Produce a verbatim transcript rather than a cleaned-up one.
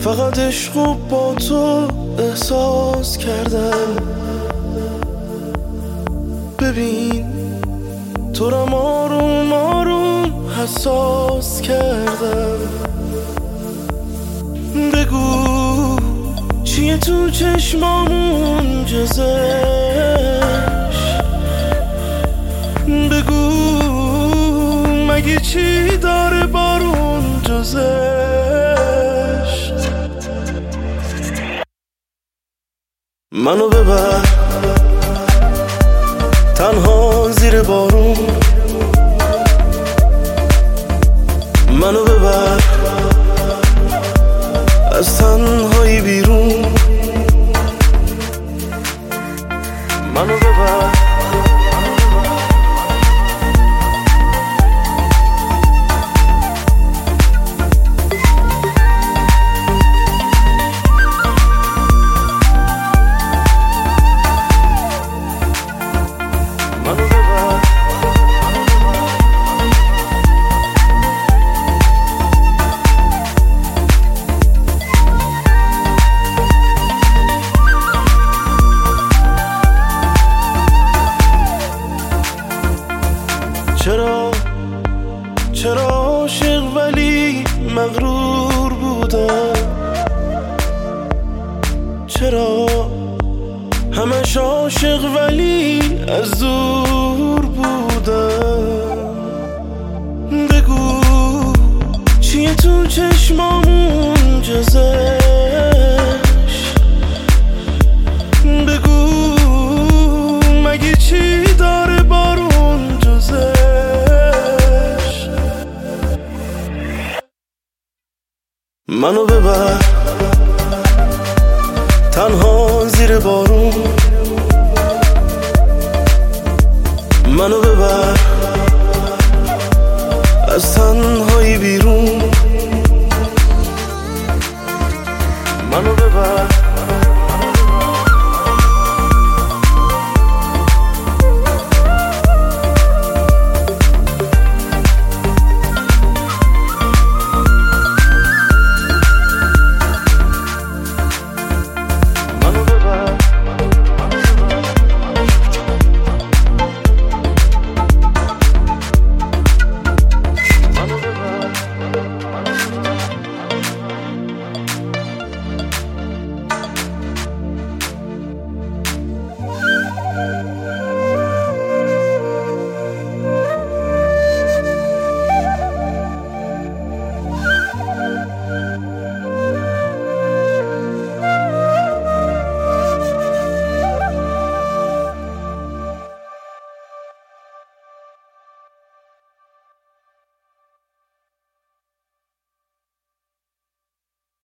فقط عشقو با تو احساس کردم. ببین تو رم آروم آروم حساس کردم. بگو چیه تو چشمامون جزش، بگو مگه چی داره بارون جزش. منو ببر تنها زیر بارون، منو ببر از تنهایی بیرون، منو ببر چرا چرا عاشق ولی مغرور بودم، چرا همش عاشق ولی از دور بودم. بگو چیه تو چشمامون جزه